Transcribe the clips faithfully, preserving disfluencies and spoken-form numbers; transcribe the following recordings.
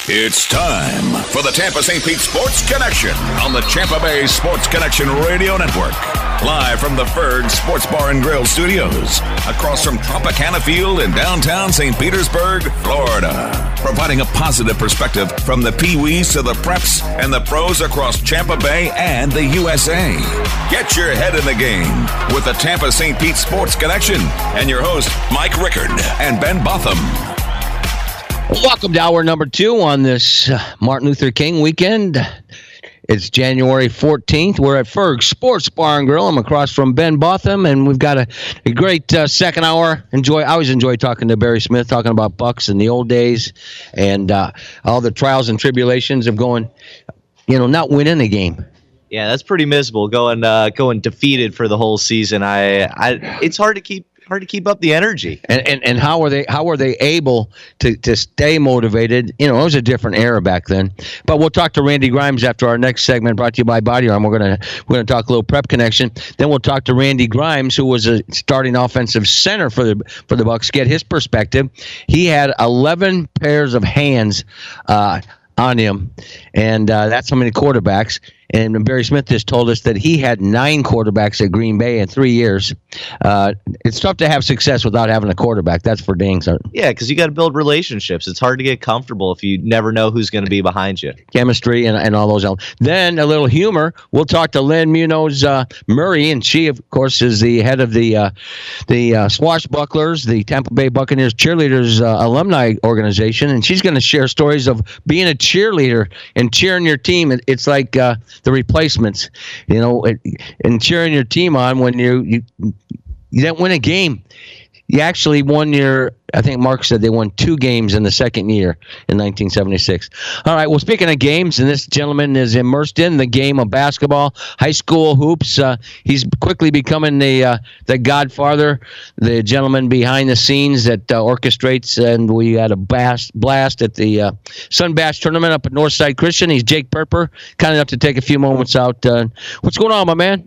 It's time for the Tampa Saint Pete Sports Connection on the Tampa Bay Sports Connection Radio Network. Live from the Ferg Sports Bar and Grill Studios, across from Tropicana Field in downtown Saint Petersburg, Florida. Providing a positive perspective from the Pee-wees to the preps and the pros across Tampa Bay and the U S A. Get your head in the game with the Tampa Saint Pete Sports Connection and your host, Mike Rickard and Ben Botham. Welcome to hour number two on this uh, Martin Luther King weekend. It's January fourteenth. We're at Ferg Sports Bar and Grill. I'm across from Ben Botham, and we've got a, a great uh, second hour. Enjoy. I always enjoy talking to Barry Smith, talking about Bucks in the old days and uh, all the trials and tribulations of going, you know, not winning a game. Yeah, that's pretty miserable. Going, uh, going defeated for the whole season. I, I, it's hard to keep. Hard to keep up the energy. And and, and how are they how were they able to, to stay motivated? You know, it was a different era back then. But we'll talk to Randy Grimes after our next segment, brought to you by Body Arm. We're gonna we're gonna talk a little prep connection. Then we'll talk to Randy Grimes, who was a starting offensive center for the for the Bucks, get his perspective. He had eleven pairs of hands uh, on him, and uh, that's how many quarterbacks. And Barry Smith just told us that he had nine quarterbacks at Green Bay in three years. Uh, it's tough to have success without having a quarterback. That's for dang certain. Yeah, because you got to build relationships. It's hard to get comfortable if you never know who's going to be behind you. Chemistry and, and all those elements. Then a little humor. We'll talk to Lynn Munoz uh, Murray, and she, of course, is the head of the uh, the uh, Swashbucklers, the Tampa Bay Buccaneers Cheerleaders uh, Alumni Organization, and she's going to share stories of being a cheerleader and cheering your team. It, it's like uh, the replacements, you know, and cheering your team on when you you you didn't win a game. You actually won your, I think Mark said they won two games in the second year in nineteen seventy-six. All right, well, speaking of games, and this gentleman is immersed in the game of basketball, high school hoops. Uh, he's quickly becoming the uh, the godfather, the gentleman behind the scenes that uh, orchestrates, and we had a blast, blast at the uh, Sun Bash tournament up at Northside Christian. He's Jake Perper, kind enough to take a few moments out. Uh, what's going on, my man?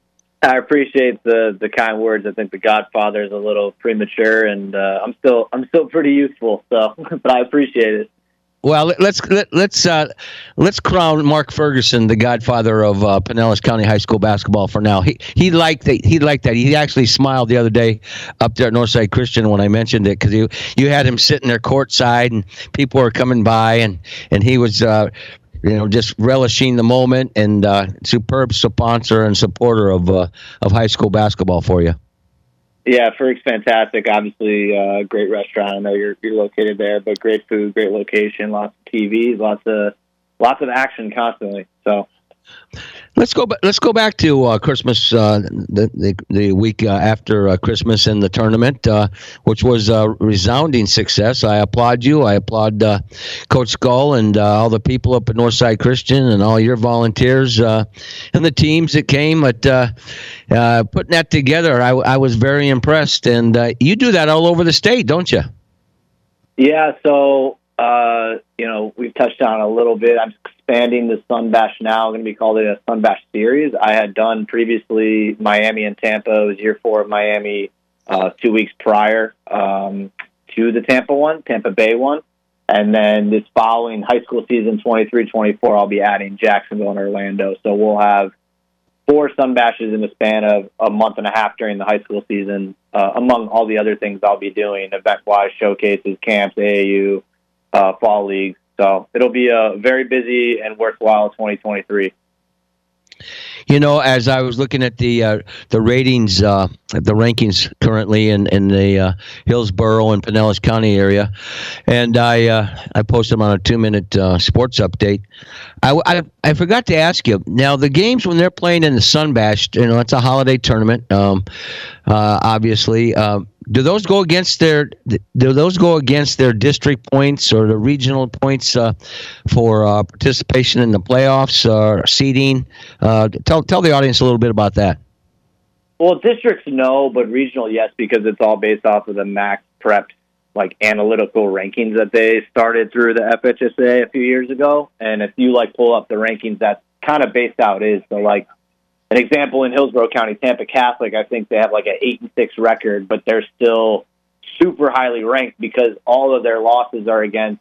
I appreciate the, the kind words. I think the Godfather is a little premature, and uh, I'm still I'm still pretty youthful. So, but I appreciate it. Well, let's let, let's uh, let's crown Mark Ferguson the Godfather of uh, Pinellas County High School basketball for now. He he liked that. He liked that. He actually smiled the other day up there at Northside Christian when I mentioned it, because you you had him sitting there courtside and people were coming by, and and he was. Uh, You know, just relishing the moment, and uh, superb sponsor and supporter of uh, of high school basketball for you. Yeah, Ferg's fantastic. Obviously, uh, great restaurant. I know you're you're located there, but great food, great location, lots of T Vs, lots of lots of action constantly. So. Let's go. Let's go back to uh, Christmas, uh, the, the the week uh, after uh, Christmas in the tournament, uh, which was a resounding success. I applaud you. I applaud uh, Coach Skull and uh, all the people up at Northside Christian and all your volunteers uh, and the teams that came at uh, uh, putting that together. I, I was very impressed, and uh, you do that all over the state, don't you? Yeah. So uh, you know, we've touched on it a little bit. I'm expanding the Sun Bash now. I'm going to be called a Sun Bash series. I had done previously Miami and Tampa. It was year four of Miami, uh, two weeks prior um, to the Tampa one, Tampa Bay one. And then this following high school season, twenty-three twenty-four, I'll be adding Jacksonville and Orlando. So we'll have four Sun Bashes in the span of a month and a half during the high school season, uh, among all the other things I'll be doing, event-wise, showcases, camps, A A U, uh, fall leagues. So it'll be a very busy and worthwhile twenty twenty-three. You know, as I was looking at the uh, the ratings, uh, the rankings currently in in the uh, Hillsborough and Pinellas County area, and I uh, I posted them on a two minute uh, sports update. I, I I forgot to ask you. Now the games when they're playing in the Sun Bash, you know, it's a holiday tournament. Um, uh, obviously, uh, do those go against their do those go against their district points or the regional points uh, for uh, participation in the playoffs or seeding? Uh, tell tell the audience a little bit about that. Well, districts no, but regional yes, because it's all based off of the Max Prep like analytical rankings that they started through the F H S A a few years ago. And if you like pull up the rankings, that's kind of based out is so like. An example in Hillsborough County, Tampa Catholic, I think they have like an eight and six record, but they're still super highly ranked because all of their losses are against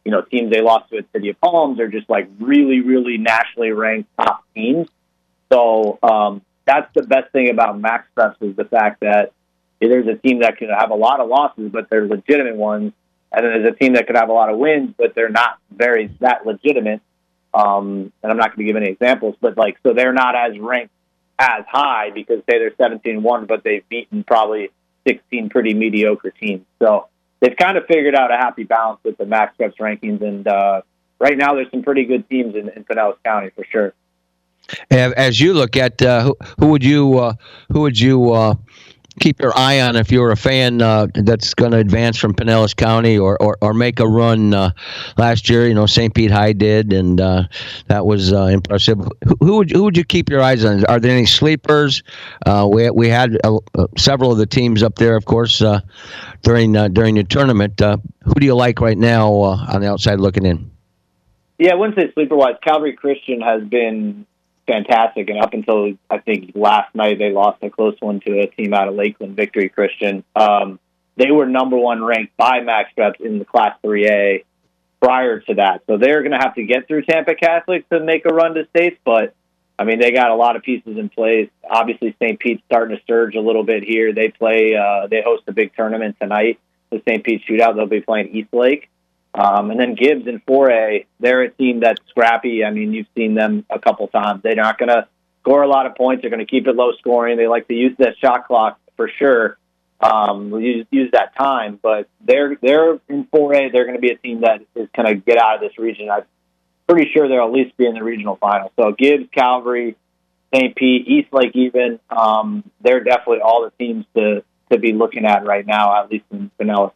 you know, teams they lost to at City of Palms are just like really, really nationally ranked top teams. So um, that's the best thing about Max Preps is the fact that there's a team that can have a lot of losses, but they're legitimate ones. And then there's a team that could have a lot of wins, but they're not very that legitimate. Um, and I'm not going to give any examples, but like, so they're not as ranked as high because say they're seventeen and one, but they've beaten probably sixteen pretty mediocre teams. So they've kind of figured out a happy balance with the Max Preps rankings. And uh, right now there's some pretty good teams in, in Pinellas County for sure. As you look at uh, who, who would you uh, who would you uh, keep your eye on if you're a fan uh, that's going to advance from Pinellas County or, or, or make a run? Uh, last year, you know, Saint Pete High did, and uh, that was uh, impressive. Who, who would who would you keep your eyes on? Are there any sleepers? Uh, we we had uh, several of the teams up there, of course, uh, during uh, during the tournament. Uh, who do you like right now uh, on the outside looking in? Yeah, I wouldn't say sleeper wise. Calvary Christian has been fantastic, and up until I think last night they lost a close one to a team out of Lakeland, Victory Christian. Um, they were number one ranked by Max Preps in the Class three A prior to that, so they're going to have to get through Tampa Catholic to make a run to states. But I mean, they got a lot of pieces in place. Obviously, Saint Pete's starting to surge a little bit here. They play, uh, they host a big tournament tonight, the Saint Pete Shootout. They'll be playing East Lake. Um, and then Gibbs in four A, they're a team that's scrappy. I mean, you've seen them a couple times. They're not going to score a lot of points. They're going to keep it low scoring. They like to use that shot clock for sure. Um, use, use that time. But they're they're in four A. They're going to be a team that is going to get out of this region. I'm pretty sure they'll at least be in the regional final. So Gibbs, Calvary, Saint Pete, East Lake even, um, they're definitely all the teams to, to be looking at right now, at least in Pinellas.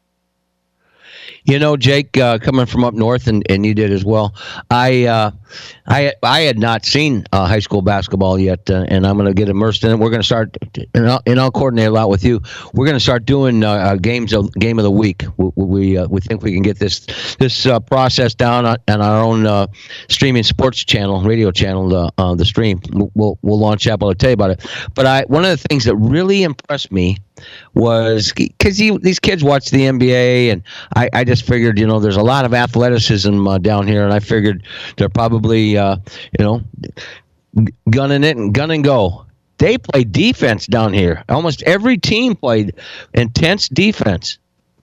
You know, Jake, uh, coming from up north, and, and you did as well. I uh, I I had not seen uh, high school basketball yet, uh, and I'm going to get immersed in it. We're going to start, and I'll, and I'll coordinate a lot with you. We're going to start doing uh, uh, games of game of the week. We we, uh, we think we can get this this uh, process down on, on our own uh, streaming sports channel, radio channel, uh, uh, the stream. We'll we'll launch that. But I'll tell you about it. But I one of the things that really impressed me was because these kids watch the N B A, and I, I just figured, you know, there's a lot of athleticism uh, down here, and I figured they're probably, uh, you know, gunning it and gun and go. They play defense down here. Almost every team played intense defense.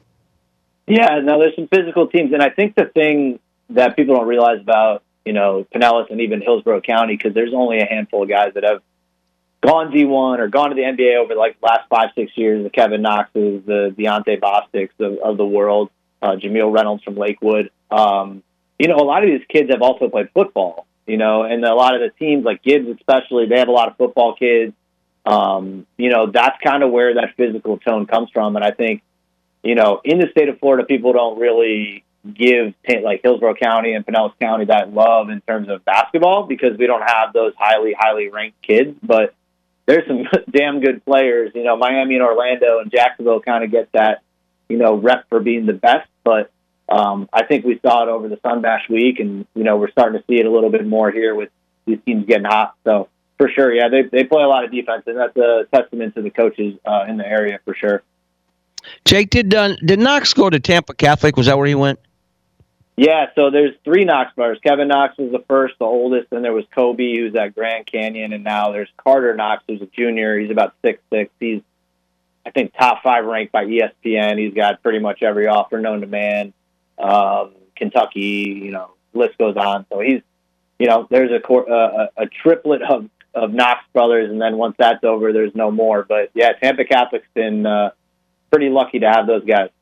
Yeah, no, there's some physical teams, and I think the thing that people don't realize about, you know, Pinellas and even Hillsborough County, because there's only a handful of guys that have gone D one or gone to the N B A over like the last five, six years, the Kevin Knoxes, the Deontay Bostics of, of the world, uh, Jameel Reynolds from Lakewood. Um, you know, a lot of these kids have also played football, you know, and a lot of the teams like Gibbs especially, they have a lot of football kids. Um, you know, that's kind of where that physical tone comes from. And I think, you know, in the state of Florida, people don't really give like Hillsborough County and Pinellas County that love in terms of basketball because we don't have those highly, highly ranked kids. But there's some damn good players. You know, Miami and Orlando and Jacksonville kind of get that, you know, rep for being the best. But um, I think we saw it over the Sun Bash week, and, you know, we're starting to see it a little bit more here with these teams getting hot. So, for sure, yeah, they they play a lot of defense, and that's a testament to the coaches uh, in the area for sure. Jake, did uh, did Knox go to Tampa Catholic? Was that where he went? Yeah, so there's three Knox brothers. Kevin Knox was the first, the oldest. Then there was Kobe, who's at Grand Canyon, and now there's Carter Knox, who's a junior. He's about six six. He's, I think, top five ranked by E S P N. He's got pretty much every offer known to man. Um, Kentucky, you know, list goes on. So he's, you know, there's a a, a triplet of, of Knox brothers, and then once that's over, there's no more. But, yeah, Tampa Catholic's been uh, pretty lucky to have those guys.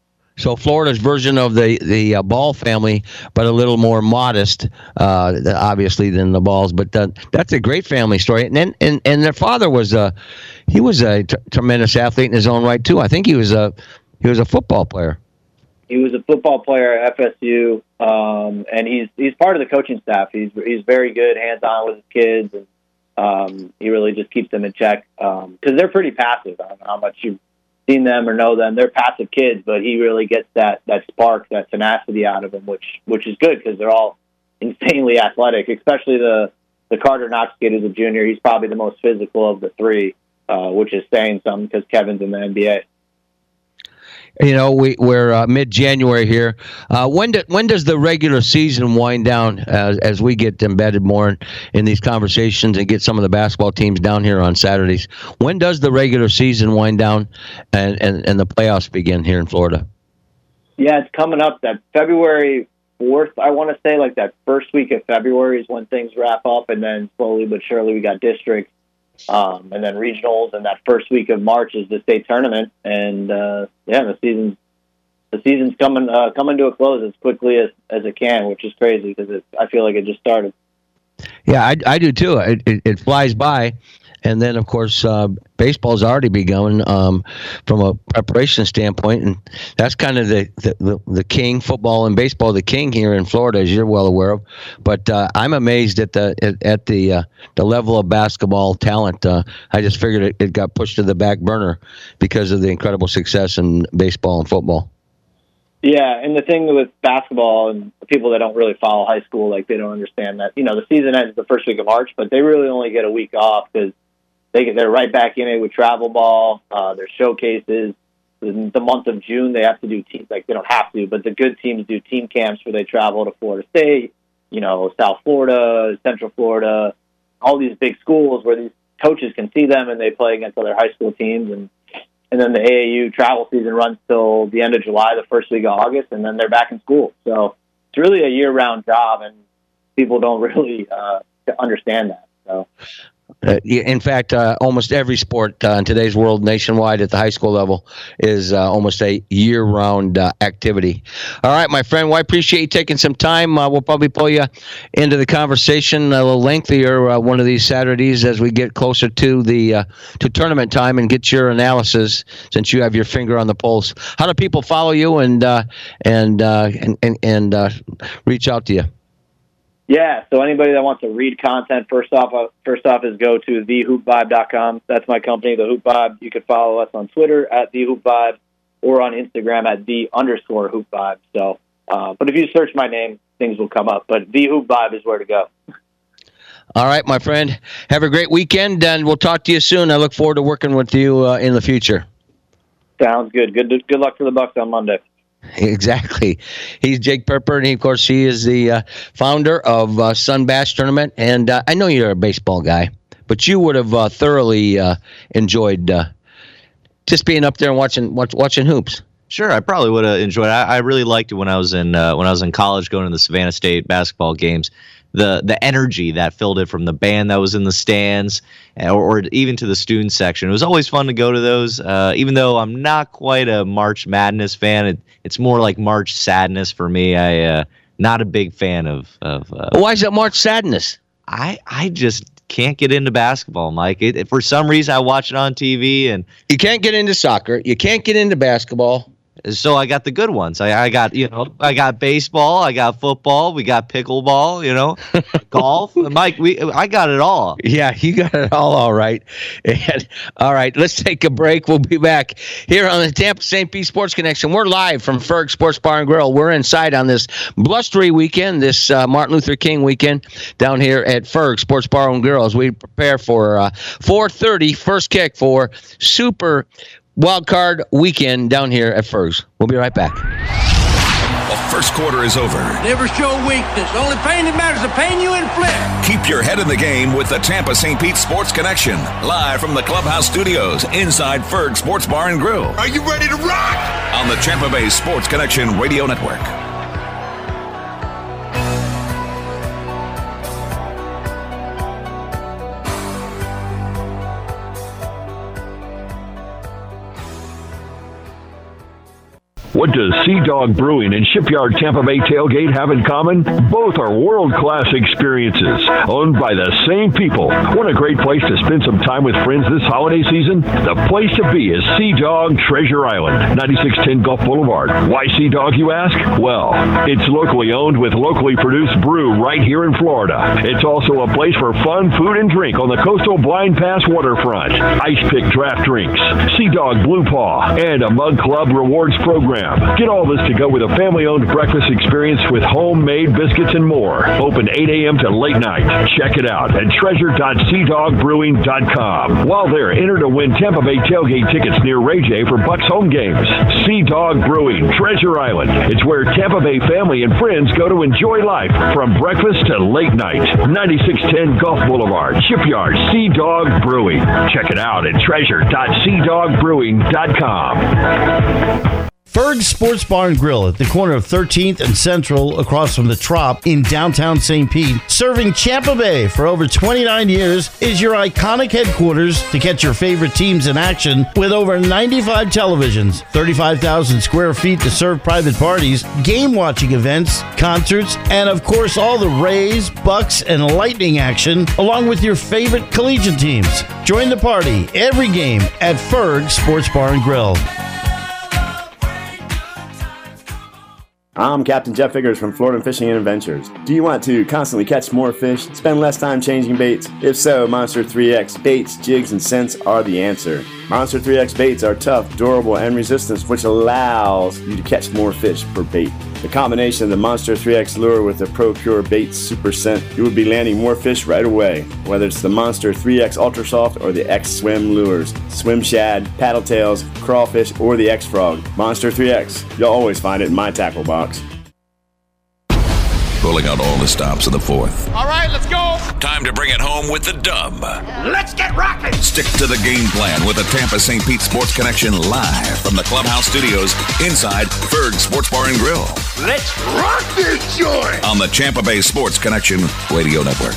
So Florida's version of the the uh, Ball family, but a little more modest, uh, obviously, than the Balls. But uh, that's a great family story. And then and, and their father was a he was a t- tremendous athlete in his own right too. I think he was a he was a football player. He was a football player at F S U, um, and he's he's part of the coaching staff. He's he's very good, hands on with his kids, and um, he really just keeps them in check because um, they're pretty passive. I don't know how much you. Seen them or know them. They're passive kids, but he really gets that that spark, that tenacity out of them, which which is good because they're all insanely athletic, especially the, the Carter Knox kid who's a junior. He's probably the most physical of the three, uh, which is saying something because Kevin's in the N B A. You know, we, we're uh, mid-January here. Uh, when do, when does the regular season wind down as, as we get embedded more in, in these conversations and get some of the basketball teams down here on Saturdays? When does the regular season wind down and, and, and the playoffs begin here in Florida? Yeah, it's coming up. That February fourth, I want to say, like that first week of February is when things wrap up, and then slowly but surely we got districts. Um, and then regionals, and that first week of March is the state tournament, and uh, yeah, the season the season's coming uh, coming to a close as quickly as, as it can, which is crazy because I feel like it just started. Yeah, I, I do too. It, it, it flies by, and then of course uh, baseball's already begun um, from a preparation standpoint, and that's kind of the, the, the, the king. Football and baseball, the king here in Florida, as you're well aware of. But uh, I'm amazed at the at, at the uh, the level of basketball talent. Uh, I just figured it, it got pushed to the back burner because of the incredible success in baseball and football. Yeah, and the thing with basketball and the people that don't really follow high school, like they don't understand that, you know, the season ends the first week of March, but they really only get a week off because they get, they're right back in it with travel ball, uh, their showcases. In the month of June, they have to do teams, like they don't have to, but the good teams do team camps where they travel to Florida State, you know, South Florida, Central Florida, all these big schools where these coaches can see them and they play against other high school teams. And And then the A A U travel season runs till the end of July, the first week of August, and then they're back in school. So it's really a year-round job, and people don't really uh, understand that. So, uh, in fact, uh, almost every sport uh, in today's world, nationwide at the high school level, is uh, almost a year-round uh, activity. All right, my friend, well, I appreciate you taking some time. Uh, we'll probably pull you into the conversation a little lengthier uh, one of these Saturdays as we get closer to the uh, to tournament time and get your analysis, since you have your finger on the pulse. How do people follow you and uh, and, uh, and and and uh, reach out to you? Yeah, so anybody that wants to read content, first off, uh, first off is go to the hoop vibe dot com. That's my company, The Hoop Vibe. You can follow us on Twitter at The Hoop Vibe or on Instagram at the underscore Hoop Vibe. So, uh, but if you search my name, things will come up. But The Hoop Vibe is where to go. All right, my friend. Have a great weekend, and we'll talk to you soon. I look forward to working with you uh, in the future. Sounds good. Good good luck for the Bucks on Monday. Exactly. He's Jake Pepper, and he, of course, he is the uh, founder of uh, Sun Bash Tournament. And uh, I know you're a baseball guy, but you would have uh, thoroughly uh, enjoyed uh, just being up there and watching watch, watching hoops. Sure, I probably would have enjoyed it. I, I really liked it when I was in uh, when I was in college, going to the Savannah State basketball games. The the energy that filled it from the band that was in the stands, or, or even to the student section. It was always fun to go to those. Uh, even though I'm not quite a March Madness fan, it, it's more like March Sadness for me. I uh, not a big fan of. of uh, Why is that March Sadness? I I just can't get into basketball, Mike. It, it, for some reason, I watch it on T V, and you can't get into soccer. You can't get into basketball. So I got the good ones. I, I got, you know, I got baseball, I got football, we got pickleball, you know, golf. Mike, we, I got it all. Yeah, you got it all, all right. And all right, let's take a break. We'll be back here on the Tampa Saint Pete Sports Connection. We're live from Ferg Sports Bar and Grill. We're inside on this blustery weekend, this uh, Martin Luther King weekend, down here at Ferg Sports Bar and Grill as we prepare for uh, four thirty first kick for Super Wildcard Weekend down here at Ferg's. We'll be right back. The first quarter is over. Never show weakness. The only pain that matters is the pain you inflict. Keep your head in the game with the Tampa Saint Pete Sports Connection. Live from the Clubhouse Studios inside Ferg Sports Bar and Grill. Are you ready to rock? On the Tampa Bay Sports Connection Radio Network. What does Sea Dog Brewing and Shipyard Tampa Bay Tailgate have in common? Both are world-class experiences, owned by the same people. Want a great place to spend some time with friends this holiday season? The place to be is Sea Dog Treasure Island, ninety-six ten Gulf Boulevard. Why Sea Dog, you ask? Well, it's locally owned with locally produced brew right here in Florida. It's also a place for fun, food, and drink on the coastal Blind Pass waterfront. Ice pick draft drinks, Sea Dog Blue Paw, and a Mug Club rewards program. have. Get all this to go with a family-owned breakfast experience with homemade biscuits and more. Open eight a.m. to late night. Check it out at treasure dot sea dog brewing dot com. While there, enter to win Tampa Bay tailgate tickets near Ray J for Bucks home games. Sea Dog Brewing, Treasure Island. It's where Tampa Bay family and friends go to enjoy life from breakfast to late night. ninety-six ten Gulf Boulevard, Shipyard, Sea Dog Brewing. Check it out at treasure dot sea dog brewing dot com. Ferg's Sports Bar and Grill at the corner of thirteenth and Central across from the Trop in downtown Saint Pete, serving Tampa Bay for over twenty-nine years, is your iconic headquarters to catch your favorite teams in action with over ninety-five televisions, thirty-five thousand square feet to serve private parties, game-watching events, concerts, and of course all the Rays, Bucks, and Lightning action, along with your favorite collegiate teams. Join the party every game at Ferg's Sports Bar and Grill. I'm Captain Jeff Figures from Florida Fishing and Adventures. Do you want to constantly catch more fish, spend less time changing baits? If so, Monster three X baits, jigs, and scents are the answer. Monster three X baits are tough, durable, and resistant, which allows you to catch more fish per bait. The combination of the Monster three X lure with the Pro Pure Baits Super Scent, you will be landing more fish right away. Whether it's the Monster three X Ultra Soft or the X Swim lures, swim shad, paddle tails, crawfish, or the X Frog, Monster three X, you'll always find it in my tackle box. Pulling out all the stops of the fourth. All right, let's go. Time to bring it home with the dub. Let's get rocking. Stick to the game plan with the Tampa Saint Pete Sports Connection live from the Clubhouse Studios inside Ferg's Sports Bar and Grill. Let's rock this joint. On the Tampa Bay Sports Connection Radio Network.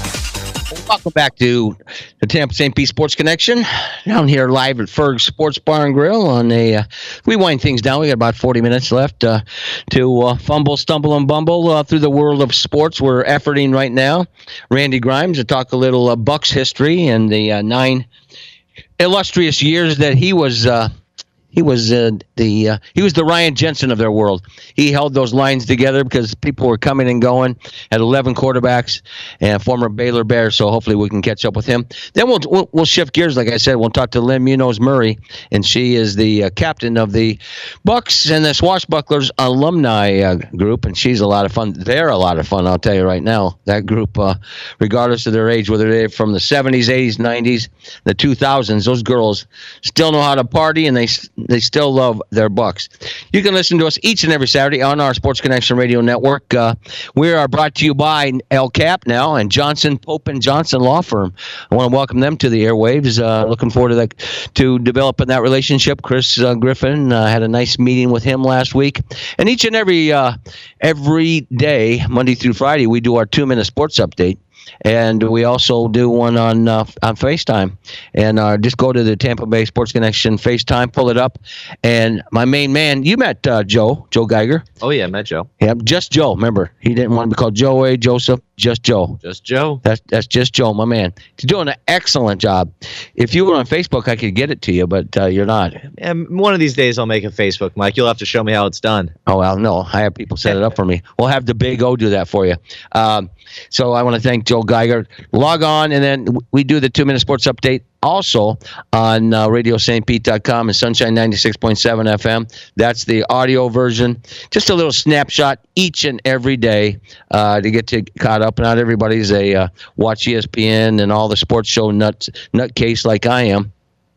Welcome back to the Tampa Saint Pete Sports Connection. Down here live at Ferg's Sports Bar and Grill. On a, uh, we wind things down. We got about forty minutes left uh, to uh, fumble, stumble, and bumble uh, through the world of sports. We're efforting right now. Randy Grimes to talk a little uh, Bucks history and the uh, nine illustrious years that he was. Uh, He was uh, the uh, he was the Ryan Jensen of their world. He held those lines together because people were coming and going. Had eleven quarterbacks and former Baylor Bear. So hopefully we can catch up with him. Then we'll we'll, we'll shift gears. Like I said, we'll talk to Lynn Munoz Murray, and she is the uh, captain of the Bucks and the Swashbucklers alumni uh, group, and she's a lot of fun. They're a lot of fun. I'll tell you right now. That group, uh, regardless of their age, whether they're from the seventies, eighties, nineties, the two thousands, those girls still know how to party, and they. They still love their Bucks. You can listen to us each and every Saturday on our Sports Connection Radio Network. Uh, we are brought to you by El Cap now and Johnson, Pope and Johnson Law Firm. I want to welcome them to the airwaves. Uh, looking forward to that, to developing that relationship. Chris uh, Griffin uh, had a nice meeting with him last week. And each and every uh, every day, Monday through Friday, we do our two-minute sports update. And we also do one on uh, on FaceTime. And uh, just go to the Tampa Bay Sports Connection FaceTime, pull it up. And my main man, you met uh, Joe, Joe Geiger. Oh, yeah, met Joe. Yeah, just Joe. Remember, he didn't want to be called Joey, Joseph, just Joe. Just Joe. That's that's just Joe, my man. He's doing an excellent job. If you were on Facebook, I could get it to you, but uh, you're not. And one of these days I'll make a Facebook, Mike. You'll have to show me how it's done. Oh, well, no. I have people set it up for me. We'll have the Big O do that for you. Um, so I want to thank Joe Geiger. Log on, and then we do the two-minute sports update also on uh, radio st pete dot com and Sunshine ninety-six point seven F M. That's the audio version. Just a little snapshot each and every day uh, to get to caught up. Not everybody's a uh, watch E S P N and all the sports show nuts nutcase like I am.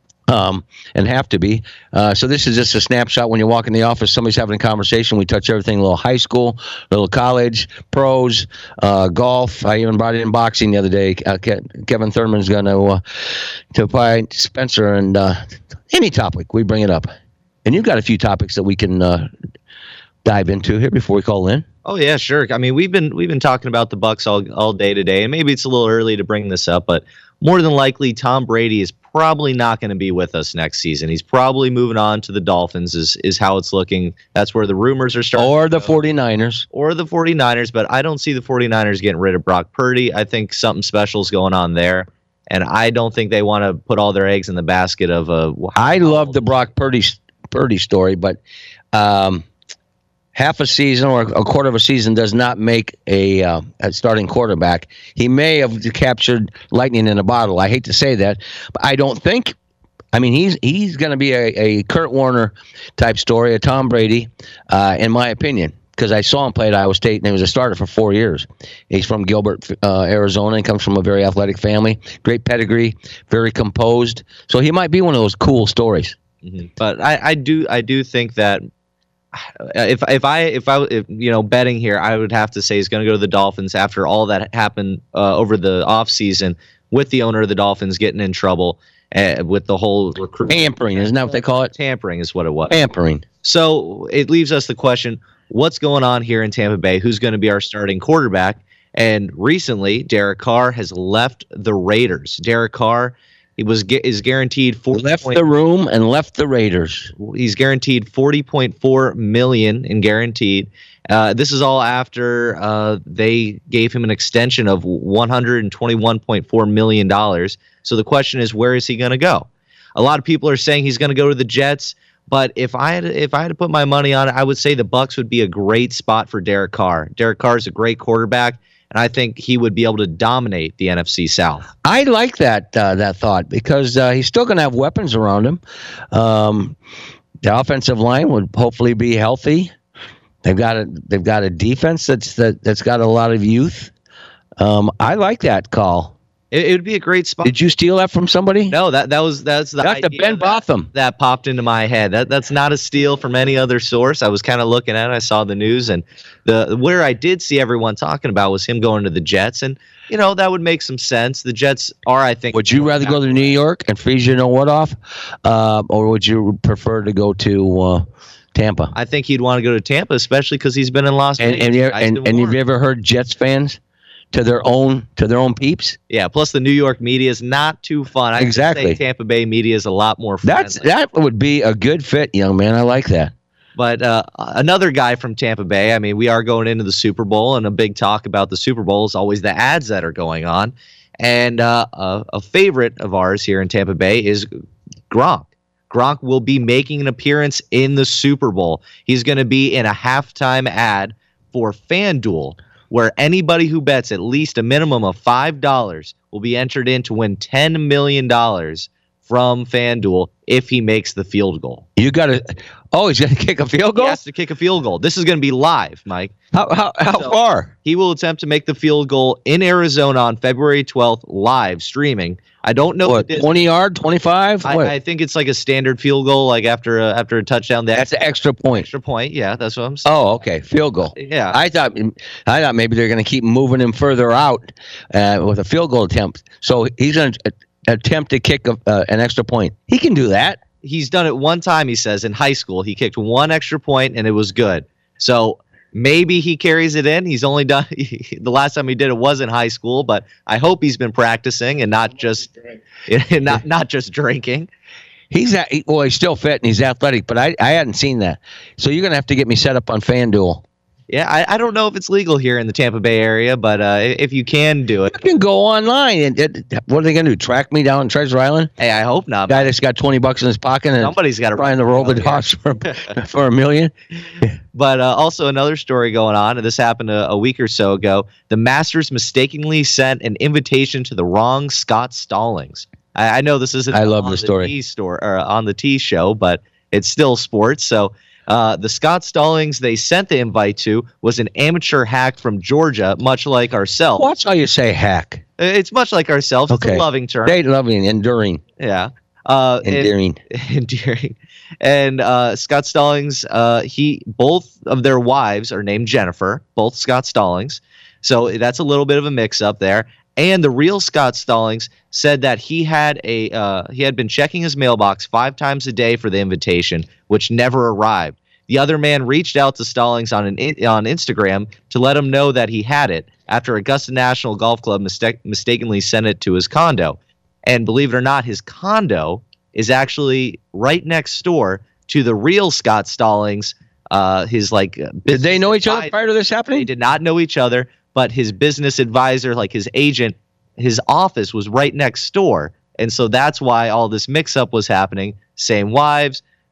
Um, and have to be. Uh, so this is just a snapshot. When you walk in the office, somebody's having a conversation. We touch everything, a little high school, a little college, pros, uh, golf. I even brought in boxing the other day. Uh, Ke- Kevin Thurman's going to uh, to fight Spencer, and uh, any topic, we bring it up. And you've got a few topics that we can uh, dive into here before we call in. Oh yeah, sure. I mean, we've been we've been talking about the Bucks all all day today, and maybe it's a little early to bring this up, but more than likely, Tom Brady is probably not going to be with us next season. He's probably moving on to the Dolphins is, is how it's looking. That's where the rumors are starting. Or the 49ers. Or the 49ers, but I don't see the 49ers getting rid of Brock Purdy. I think something special is going on there, and I don't think they want to put all their eggs in the basket of a... I love the Brock Purdy, Purdy story, but... Um, half a season or a quarter of a season does not make a, uh, a starting quarterback. He may have captured lightning in a bottle. I hate to say that, but I don't think I mean, he's he's going to be a, a Kurt Warner type story, a Tom Brady, uh, in my opinion, because I saw him play at Iowa State, and he was a starter for four years. He's from Gilbert, uh, Arizona, and comes from a very athletic family, great pedigree, very composed. So he might be one of those cool stories. Mm-hmm. But I, I do I do think that if if I if I if, you know betting here, I would have to say he's going to go to the Dolphins after all that happened uh, over the offseason with the owner of the Dolphins getting in trouble. Uh, with the whole recruit tampering, isn't that what they call it? Tampering is what it was. Tampering. So it leaves us the question: what's going on here in Tampa Bay? Who's going to be our starting quarterback? And recently, Derek Carr has left the Raiders. Derek Carr, he was is guaranteed forty left the room and left the Raiders. He's guaranteed forty point four million in guaranteed. Uh, this is all after uh, they gave him an extension of one hundred twenty-one point four million dollars. So the question is, where is he going to go? A lot of people are saying he's going to go to the Jets, but if I had if I had to put my money on it, I would say the Bucs would be a great spot for Derek Carr. Derek Carr is a great quarterback, and I think he would be able to dominate the N F C South. I like that uh, that thought because uh, he's still going to have weapons around him. Um, the offensive line would hopefully be healthy. They've got a they've got a defense that's that, that's got a lot of youth. Um, I like that call. It, it would be a great spot. Did you steal that from somebody? No, that that was that's the that's the Ben Botham that, that popped into my head. That that's not a steal from any other source. I was kind of looking at it. I saw the news, and the where I did see everyone talking about was him going to the Jets, and you know that would make some sense. The Jets are, I think. Would you rather go to New York and freeze you know what off, uh, or would you prefer to go to uh, Tampa? I think he'd want to go to Tampa, especially because he's been in Las and, Vegas. And, and, and, and have you ever heard Jets fans to their own to their own peeps? Yeah. Plus, the New York media is not too fun. I exactly. Say Tampa Bay media is a lot more friendly. That's that would be a good fit, young man. I like that. But uh, another guy from Tampa Bay. I mean, we are going into the Super Bowl, and a big talk about the Super Bowl is always the ads that are going on. And uh, a, a favorite of ours here in Tampa Bay is Gronk. Gronk will be making an appearance in the Super Bowl. He's going to be in a halftime ad for FanDuel, where anybody who bets at least a minimum of five dollars will be entered in to win ten million dollars from FanDuel if he makes the field goal. You got to – oh, he's going to kick a field goal? He has to kick a field goal. This is going to be live, Mike. How how, how so far? He will attempt to make the field goal in Arizona on February twelfth, live streaming. I don't know. What, twenty yard, twenty-five? I, I think it's like a standard field goal, like after a, after a touchdown. That's an extra point. Extra point, yeah, that's what I'm saying. Oh, okay, field goal. Yeah, I thought I thought maybe they're going to keep moving him further out uh, with a field goal attempt. So he's going to attempt to kick a, uh, an extra point. He can do that. He's done it one time. He says in high school he kicked one extra point and it was good. So maybe he carries it in. He's only done the last time he did it was in high school, but I hope he's been practicing and not just not not just drinking. He's at, well, he's still fit and he's athletic, but I I hadn't seen that. So you're gonna have to get me set up on FanDuel. Yeah, I, I don't know if it's legal here in the Tampa Bay area, but uh, if you can do it, you can go online and it, what are they gonna do? Track me down Treasure Island? Hey, I hope not. Guy that's got twenty bucks in his pocket and somebody's got to trying to roll the dice for for a million. But uh, also another story going on, and this happened a, a week or so ago. The Masters mistakenly sent an invitation to the wrong Scott Stallings. I, I know this isn't I love on the the story. T store or on the T show, but it's still sports. So uh, the Scott Stallings they sent the invite to was an amateur hack from Georgia, much like ourselves. Watch how you say hack. It's much like ourselves. Okay. It's a loving term. They loving, enduring. Yeah. Uh, endearing. And, endearing. And uh, Scott Stallings, uh, he both of their wives are named Jennifer, both Scott Stallings. So that's a little bit of a mix-up there. And the real Scott Stallings said that he had a uh, he had been checking his mailbox five times a day for the invitation, which never arrived. The other man reached out to Stallings on an on Instagram to let him know that he had it after Augusta National Golf Club mistake, mistakenly sent it to his condo. And believe it or not, his condo is actually right next door to the real Scott Stallings. Uh, his like did they know each other prior to this happening? They did not know each other. But his business advisor, like his agent, his office was right next door. And so that's why all this mix-up was happening. Same wives,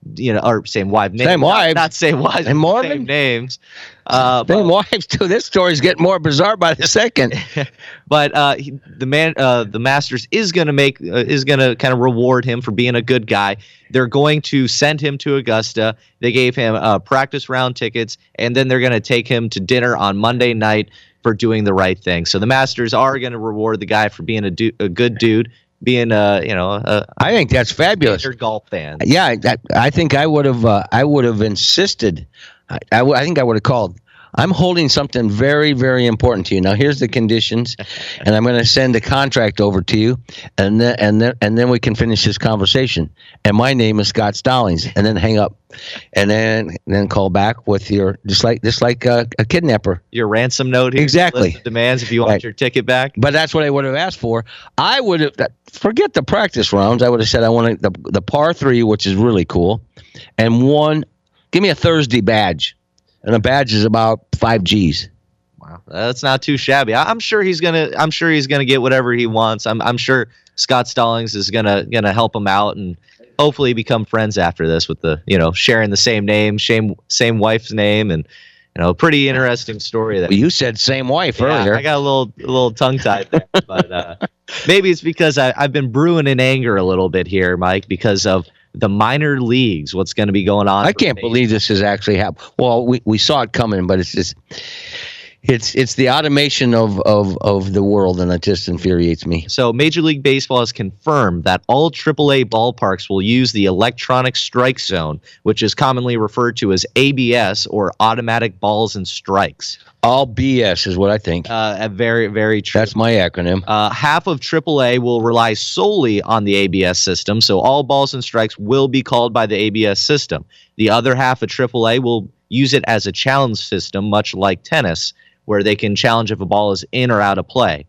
you know, or same wife, name, same wife, not, not same wives, and Marvin, same names. Uh, same wives too. This story's getting more bizarre by the second. But uh, he, the man, uh, the Masters is going to make uh, is going to kind of reward him for being a good guy. They're going to send him to Augusta. They gave him uh, practice round tickets, and then they're going to take him to dinner on Monday night for doing the right thing. So the Masters are going to reward the guy for being a, du- a good dude, being a you know. A, I think that's fabulous. Golf fan. Yeah, that, I think I would have. Uh, I would have insisted. I, I, w- I think I would have called. I'm holding something very, very important to you. Now, here's the conditions, and I'm going to send a contract over to you, and then and then and then we can finish this conversation. And my name is Scott Stallings, and then hang up, and then and then call back with your just like just like a, a kidnapper. Your ransom note here. Exactly. Demands if you want right. your ticket back. But that's what I would have asked for. I would have forget the practice rounds. I would have said I want the the par three, which is really cool, and one. Give me a Thursday badge. And a badge is about five G's. Wow, that's not too shabby. I, I'm sure he's gonna. I'm sure he's gonna get whatever he wants. I'm. I'm sure Scott Stallings is gonna gonna help him out and hopefully become friends after this with the you know sharing the same name, same same wife's name, and you know pretty interesting story. That well, you said same wife yeah, earlier. I got a little a little tongue tied there, but uh, maybe it's because I, I've been brewing in anger a little bit here, Mike, because of the minor leagues, what's going to be going on. I can't believe this is actually happening. Well, we, we saw it coming, but it's just it's it's the automation of, of, of the world, and it just infuriates me. So Major League Baseball has confirmed that all triple A ballparks will use the electronic strike zone, which is commonly referred to as A B S, or automatic balls and strikes. All B S is what I think. Uh, very, very true. That's my acronym. Uh, half of triple A will rely solely on the A B S system, so all balls and strikes will be called by the A B S system. The other half of triple A will use it as a challenge system, much like tennis, where they can challenge if a ball is in or out of play.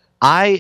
I,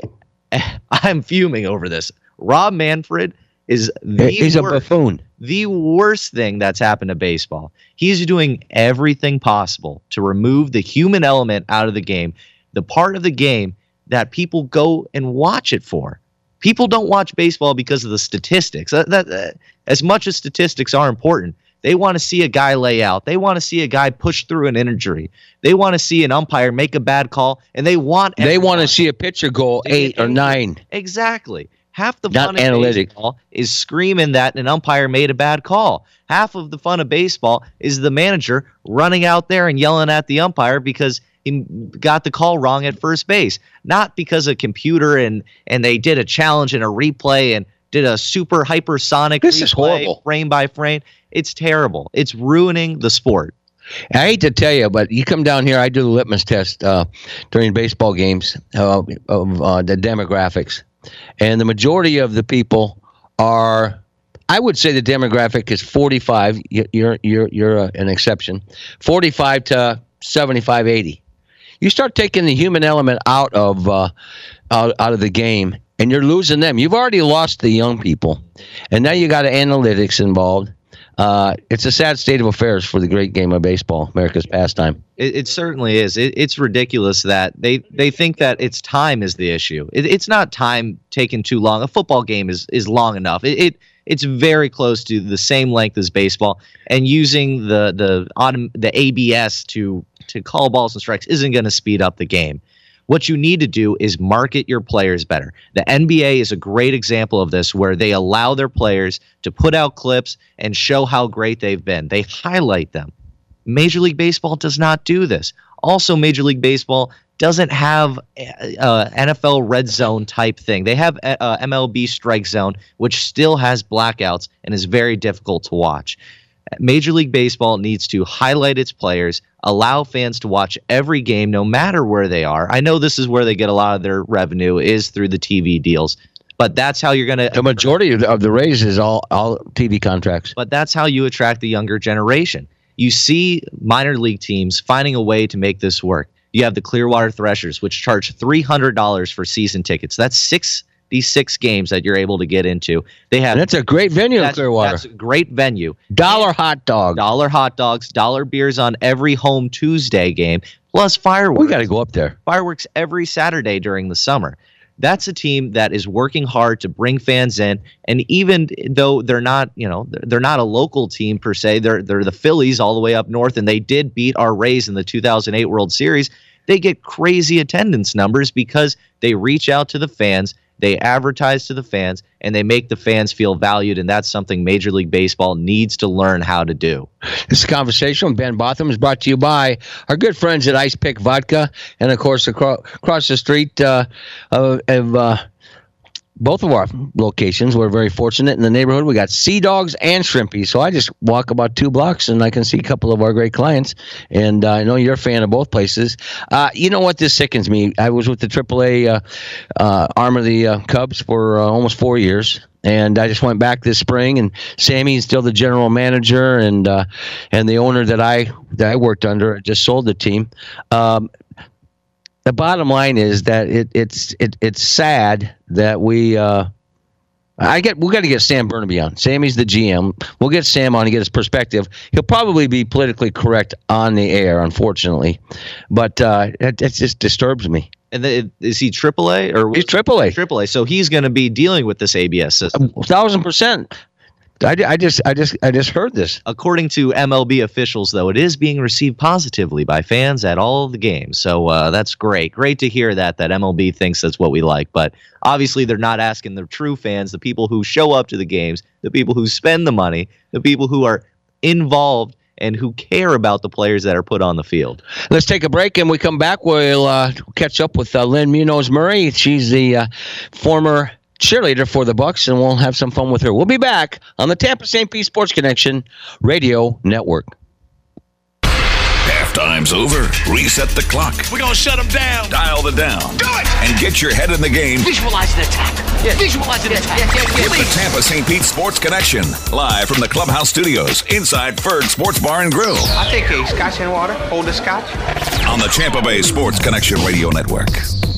I'm fuming over this. Rob Manfred is the He's worst, a buffoon. the worst thing that's happened to baseball. He's doing everything possible to remove the human element out of the game, the part of the game that people go and watch it for. People don't watch baseball because of the statistics. That, that, uh, as much as statistics are important, they want to see a guy lay out. They want to see a guy push through an injury. They want to see an umpire make a bad call, and they want they want to see a pitcher go eight or nine. Exactly. Half the Not fun of analytic. baseball is screaming that an umpire made a bad call. Half of the fun of baseball is the manager running out there and yelling at the umpire because he got the call wrong at first base. Not because a computer and and they did a challenge and a replay and did a super hypersonic This replay is horrible. frame by frame. It's terrible. It's ruining the sport. I hate to tell you, but you come down here, I do the litmus test uh, during baseball games uh, of uh, the demographics. And the majority of the people are, I would say the demographic is forty-five. You're you're you're uh, an exception. forty-five to seventy-five, eighty. You start taking the human element out of uh, out, out of the game, and you're losing them. You've already lost the young people, and now you got analytics involved. Uh, it's a sad state of affairs for the great game of baseball, America's pastime. It, it certainly is. It, it's ridiculous that they, they think that it's time is the issue. It, it's not time taking too long. A football game is is long enough. It, it it's very close to the same length as baseball. And using the the autom- the A B S to to call balls and strikes isn't going to speed up the game. What you need to do is market your players better. The N B A is a great example of this, where they allow their players to put out clips and show how great they've been. They highlight them. Major League Baseball does not do this. Also, Major League Baseball doesn't have uh, N F L red zone type thing. They have uh, M L B strike zone, which still has blackouts and is very difficult to watch. Major League Baseball needs to highlight its players, allow fans to watch every game no matter where they are. I know this is where they get a lot of their revenue is through the T V deals, but that's how you're going to... The majority of the, of the raise is all, all T V contracts. But that's how you attract the younger generation. You see minor league teams finding a way to make this work. You have the Clearwater Threshers, which charge three hundred dollars for season tickets. That's six these six games that you're able to get into. They have And that's a great venue in that's, Clearwater. That's a great venue. Dollar hot dog. Dollar hot dogs, dollar beers on every home Tuesday game, plus fireworks. We got to go up there. Fireworks every Saturday during the summer. That's a team that is working hard to bring fans in, and even though they're not, you know, they're not a local team per se, they're they're the Phillies all the way up north, and they did beat our Rays in the two thousand eight World Series. They get crazy attendance numbers because they reach out to the fans, they advertise to the fans, and they make the fans feel valued, and that's something Major League Baseball needs to learn how to do. This conversation with Ben Botham is brought to you by our good friends at Ice Pick Vodka, and of course across, across the street uh, of, of uh, both of our locations. We're very fortunate in the neighborhood. We got Sea Dogs and Shrimpy, so I just walk about two blocks and I can see a couple of our great clients. And uh, I know you're a fan of both places. Uh, you know what? This sickens me. I was with the triple A uh, uh, arm of the uh, Cubs for uh, almost four years. And I just went back this spring, and Sammy is still the general manager, and uh, and the owner that I that I worked under just sold the team. Um, the bottom line is that it, it's it, it's sad that we. Uh, I get we got to get Sam Burnaby on. Sammy's the G M. We'll get Sam on to get his perspective. He'll probably be politically correct on the air, unfortunately, but uh, it, it just disturbs me. And the, is he triple A or he's triple A? Triple A. So he's going to be dealing with this A B S system. A thousand percent. I, I just I just I just heard this. According to M L B officials, though, it is being received positively by fans at all of the games. So uh, that's great. Great to hear that that M L B thinks that's what we like. But obviously, they're not asking the true fans, the people who show up to the games, the people who spend the money, the people who are involved and who care about the players that are put on the field. Let's take a break, and we come back. We'll uh, catch up with uh, Lynn Munoz Murray. She's the uh, former cheerleader for the Bucks, and we'll have some fun with her. We'll be back on the Tampa Saint Pete Sports Connection Radio Network. Halftime's over. Reset the clock. We're going to shut them down. Dial the down. Do it! And get your head in the game. Visualize an attack. Yes. Visualize an attack. Yes, yes, yes. With the Tampa Saint Pete Sports Connection, live from the Clubhouse Studios inside Ferg Sports Bar and Grill. I'll take a scotch and water. Hold the scotch. On the Tampa Bay Sports Connection Radio Network.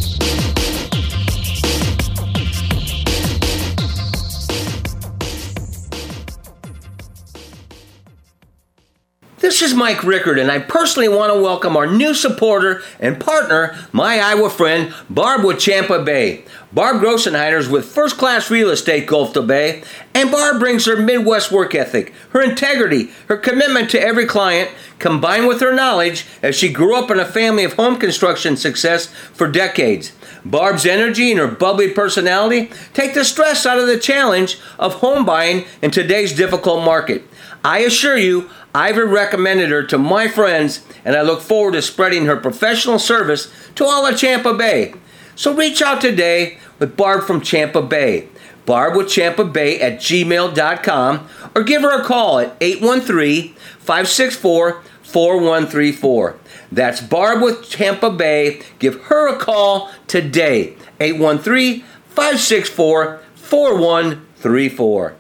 This is Mike Rickard, and I personally want to welcome our new supporter and partner, my Iowa friend, Barb with Tampa Bay. Barb Grossenheider is with First Class Real Estate Gulf to Bay, and Barb brings her Midwest work ethic, her integrity, her commitment to every client, combined with her knowledge as she grew up in a family of home construction success for decades. Barb's energy and her bubbly personality take the stress out of the challenge of home buying in today's difficult market. I assure you, I've recommended her to my friends, and I look forward to spreading her professional service to all of Tampa Bay. So reach out today with Barb from Tampa Bay. Barb with Tampa Bay at gmail dot com, or give her a call at eight one three, five six four, four one three four. That's Barb with Tampa Bay. Give her a call today, eight one three, five six four, four one three four.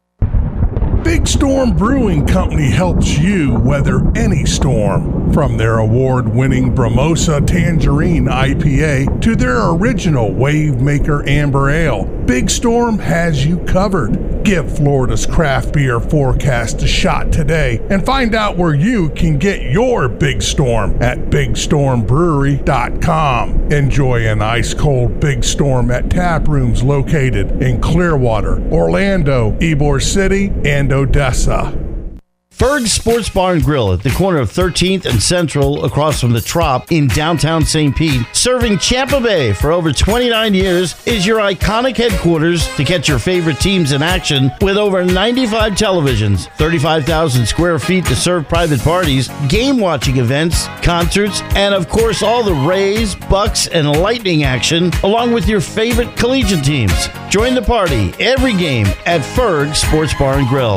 Big Storm Brewing Company helps you weather any storm. From their award-winning Bramosa Tangerine I P A to their original Wave Maker Amber Ale, Big Storm has you covered. Give Florida's craft beer forecast a shot today and find out where you can get your Big Storm at big storm brewery dot com. Enjoy an ice-cold Big Storm at tap rooms located in Clearwater, Orlando, Ybor City, and Odessa. Ferg Sports Bar and Grill at the corner of thirteenth and Central across from the Trop in downtown Saint Pete, serving Tampa Bay for over twenty-nine years, is your iconic headquarters to catch your favorite teams in action with over ninety-five televisions, thirty-five thousand square feet to serve private parties, game watching events, concerts, and of course all the Rays, Bucks, and Lightning action, along with your favorite collegiate teams. Join the party every game at Ferg Sports Bar and Grill.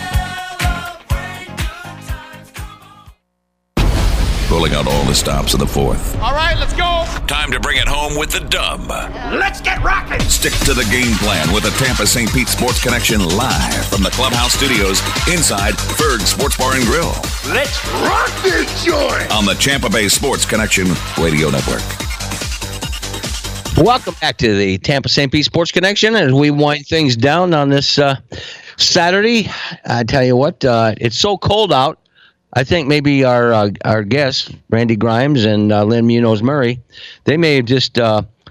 Pulling out all the stops of the fourth. All right, let's go. Time to bring it home with the dub. Let's get rocking. Stick to the game plan with the Tampa Saint Pete Sports Connection live from the Clubhouse Studios inside Ferg Sports Bar and Grill. Let's rock this joint. On the Tampa Bay Sports Connection Radio Network. Welcome back to the Tampa Saint Pete Sports Connection as we wind things down on this uh, Saturday. I tell you what, uh, it's so cold out. I think maybe our uh, our guests, Randy Grimes and uh, Lynn Munoz Murray, they may have just uh,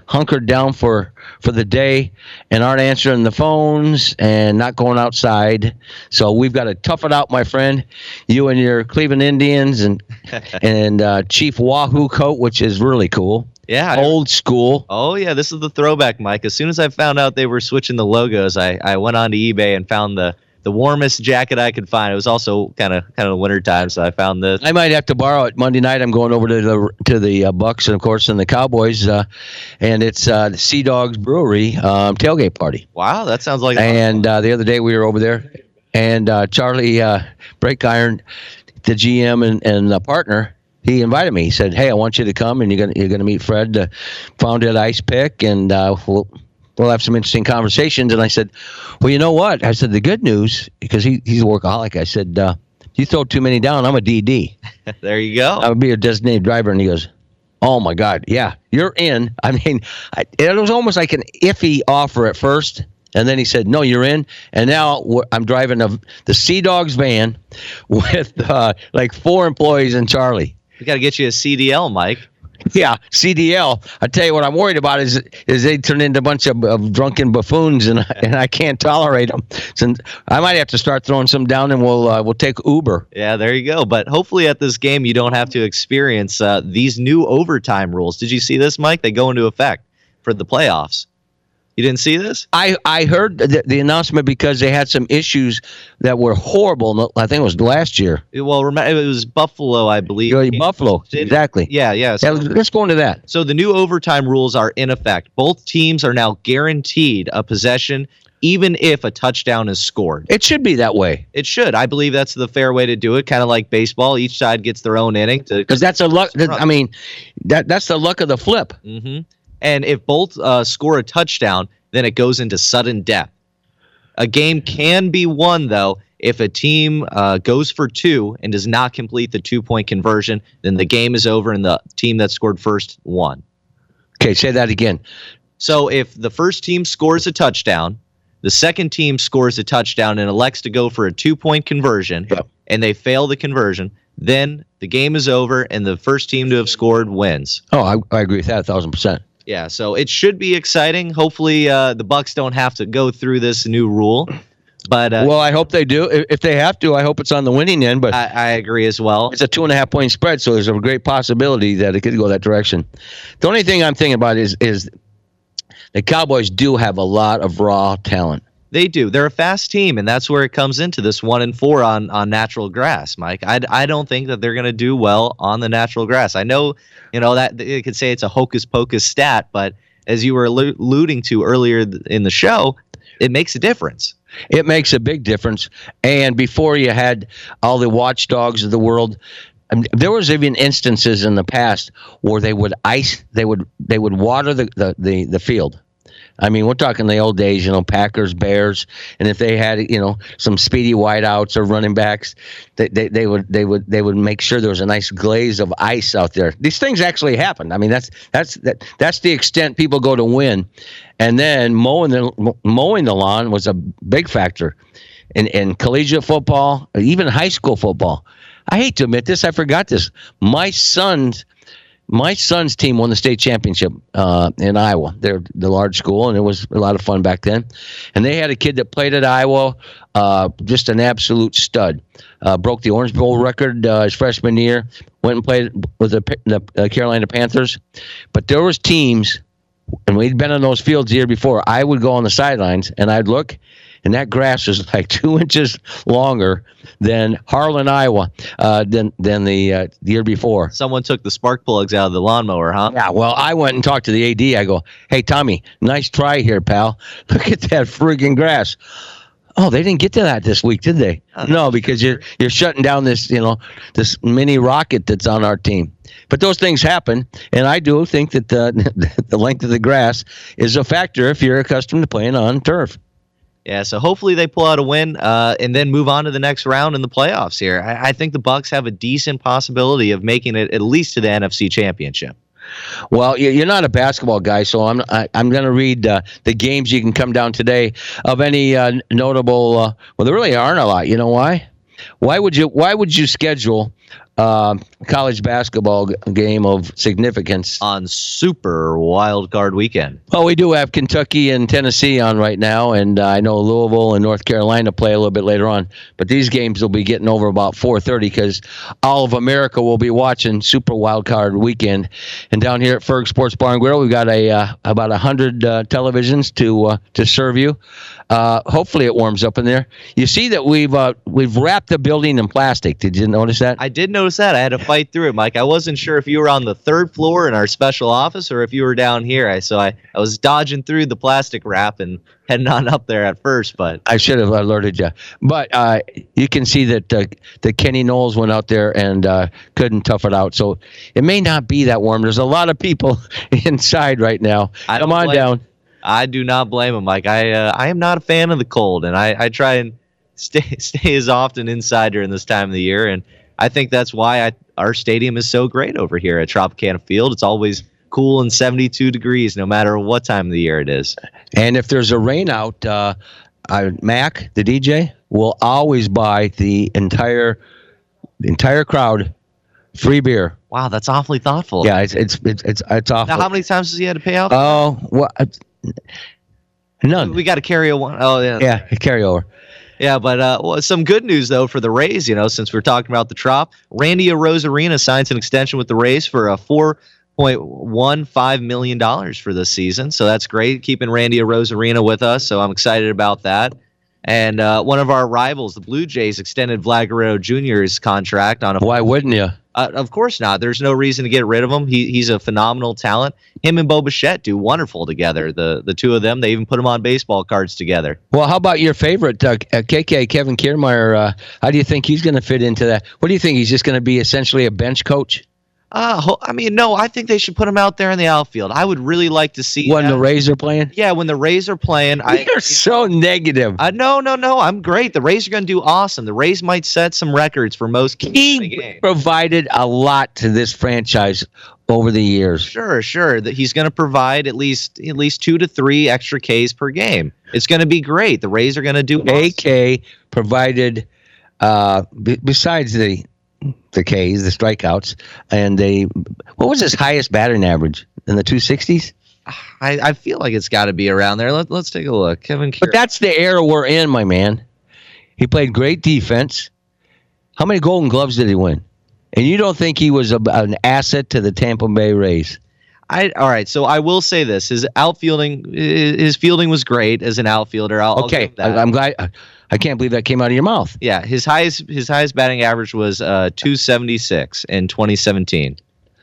hunkered down for, for the day and aren't answering the phones and not going outside. So we've got to tough it out, my friend. You and your Cleveland Indians and and uh, Chief Wahoo coat, which is really cool. Yeah. Old school. Oh, yeah. This is the throwback, Mike. As soon as I found out they were switching the logos, I, I went on to eBay and found the, the warmest jacket I could find. It was also kind of kind of winter time, so I found this. I might have to borrow it Monday night. I'm going over to the to the uh, Bucks and, of course, and the Cowboys, uh, and it's uh, the Sea Dogs Brewery um, tailgate party. Wow, that sounds like. And uh, the other day we were over there, and uh, Charlie uh, Break Iron, the G M and and the partner, he invited me. He said, "Hey, I want you to come, and you're gonna you're gonna meet Fred, the founder at Ice Pick, and uh, we'll." We'll have some interesting conversations. And I said, well, you know what? I said, the good news, because he, he's a workaholic. I said, uh, you throw too many down, I'm a D D. There you go. I would be a designated driver. And he goes, oh, my God. Yeah, you're in. I mean, I, it was almost like an iffy offer at first. And then he said, no, you're in. And now we're, I'm driving a, the Sea Dogs van with uh, like four employees and Charlie. We got to get you a C D L, Mike. Yeah, C D L. I tell you what I'm worried about is is they turn into a bunch of, of drunken buffoons, and and I can't tolerate them. So I might have to start throwing some down, and we'll uh, we'll take Uber. Yeah, there you go. But hopefully at this game you don't have to experience uh, these new overtime rules. Did you see this, Mike? They go into effect for the playoffs. You didn't see this? I, I heard the, the announcement because they had some issues that were horrible. I think it was last year. Well, remember, it was Buffalo, I believe. Yeah, Buffalo, exactly. Yeah, yeah. So, yeah. Let's go into that. So the new overtime rules are in effect. Both teams are now guaranteed a possession, even if a touchdown is scored. It should be that way. It should. I believe that's the fair way to do it, kind of like baseball. Each side gets their own inning. Because that's a luck. I mean, that that's the luck of the flip. Mm-hmm. And if both uh, score a touchdown, then it goes into sudden death. A game can be won, though, if a team uh, goes for two and does not complete the two-point conversion, then the game is over and the team that scored first won. Okay, say that again. So if the first team scores a touchdown, the second team scores a touchdown and elects to go for a two-point conversion, yep. and they fail the conversion, then the game is over and the first team to have scored wins. Oh, I, I agree with that a thousand percent. Yeah, so it should be exciting. Hopefully, uh, the Bucks don't have to go through this new rule. But uh, well, I hope they do. If they have to, I hope it's on the winning end. But I, I agree as well. It's a two and a half point spread, so there's a great possibility that it could go that direction. The only thing I'm thinking about is is the Cowboys do have a lot of raw talent. They do. They're a fast team, and that's where it comes into this one and four on, on natural grass, Mike. I, I don't think that they're going to do well on the natural grass. I know, you know, that you could say it's a hocus pocus stat, but as you were alluding to earlier in the show, it makes a difference. It makes a big difference. And before you had all the watchdogs of the world, I mean, there was even instances in the past where they would ice, they would they would water the, the, the, the field. I mean, we're talking the old days, you know, Packers, Bears, and if they had, you know, some speedy wideouts or running backs, they, they, they would they would they would make sure there was a nice glaze of ice out there. These things actually happen. I mean, that's that's that that's the extent people go to win, and then mowing the mowing the lawn was a big factor in in collegiate football, even high school football. I hate to admit this, I forgot this. My son's. My son's team won the state championship uh, in Iowa. They're the large school, and it was a lot of fun back then. And they had a kid that played at Iowa, uh, just an absolute stud. Uh, broke the Orange Bowl record uh, his freshman year. Went and played with the, the uh, Carolina Panthers. But there was teams, and we'd been on those fields the year before. I would go on the sidelines, and I'd look, and that grass was like two inches longer than Harlan, Iowa, uh, than than the, uh, the year before. Someone took the spark plugs out of the lawnmower, huh? Yeah, well, I went and talked to the A D. I go, hey, Tommy, nice try here, pal. Look at that friggin' grass. Oh, they didn't get to that this week, did they? Uh, no, because you're you're shutting down this, you know, this mini rocket that's on our team. But those things happen, and I do think that the the length of the grass is a factor if you're accustomed to playing on turf. Yeah, so hopefully they pull out a win uh, and then move on to the next round in the playoffs here. I, I think the Bucks have a decent possibility of making it at least to the N F C Championship. Well, you're not a basketball guy, so I'm I, I'm going to read uh, the games you can come down today of any uh, notable. Uh, well, there really aren't a lot. You know why? Why would you Why would you schedule uh, college basketball g- game of significance on Super Wild Card Weekend. Well, we do have Kentucky and Tennessee on right now, and uh, I know Louisville and North Carolina play a little bit later on. But these games will be getting over about four thirty because all of America will be watching Super Wild Card Weekend. And down here at Ferg Sports Bar and Grill, we've got a uh, about a hundred uh, televisions to uh, to serve you. Uh, hopefully, it warms up in there. You see that we've uh, we've wrapped the building in plastic. Did you notice that? I did notice that. I had to fight through it, Mike. I wasn't sure if you were on the third floor in our special office or if you were down here. I so I, I was dodging through the plastic wrap and heading on up there at first, but I should have alerted you. But uh, you can see that uh, that Kenny Knowles went out there and uh, couldn't tough it out. So it may not be that warm. There's a lot of people inside right now. I Come on blame, down. I do not blame him, Mike. I uh, I am not a fan of the cold, and I, I try and stay stay as often inside during this time of the year. And I think that's why I, our stadium is so great over here at Tropicana Field. It's always cool and seventy-two degrees no matter what time of the year it is. And if there's a rain out, uh, uh, Mac, the D J, will always buy the entire the entire crowd free beer. Wow, that's awfully thoughtful. Yeah, it's it's it's it's, it's awful. Now, how many times has he had to pay out? Oh, what? None. We got to carry a one. Oh, yeah. Yeah, carry over. Yeah, but uh, well, some good news, though, for the Rays, you know, since we're talking about the Trop. Randy Arozarena signs an extension with the Rays for a four point one five million dollars for this season. So that's great, keeping Randy Arozarena with us. So I'm excited about that. And uh, one of our rivals, the Blue Jays, extended Vlad Guerrero Junior's contract on a. Why wouldn't you? Uh, of course not. There's no reason to get rid of him. He he's a phenomenal talent. Him and Bo Bichette do wonderful together. The the two of them, they even put them on baseball cards together. Well, how about your favorite, uh, K K, Kevin Kiermaier? Uh, how do you think he's going to fit into that? What do you think? He's just going to be essentially a bench coach? Uh, I mean, no, I think they should put him out there in the outfield. I would really like to see when that. the Rays are playing. Yeah, when the Rays are playing. I, You're so negative. Uh, no, no, no. I'm great. The Rays are going to do awesome. The Rays might set some records for most games. He provided a lot to this franchise over the years. Sure, sure. That he's going to provide at least at least two to three extra Ks per game. It's going to be great. The Rays are going to do awesome. A K provided, uh, b- besides the. the Ks, the strikeouts, and they, what was his highest batting average in the two sixties? I, I feel like it's got to be around there. Let, let's take a look. Kevin Kiermaier. But that's the era we're in, my man. He played great defense. How many Golden Gloves did he win? And you don't think he was a, an asset to the Tampa Bay Rays? I all right. So I will say this: his outfielding, his fielding was great as an outfielder. I'll, okay, I'll I, I'm glad. I can't believe that came out of your mouth. Yeah, his highest his highest batting average was uh, two seventy-six in twenty seventeen.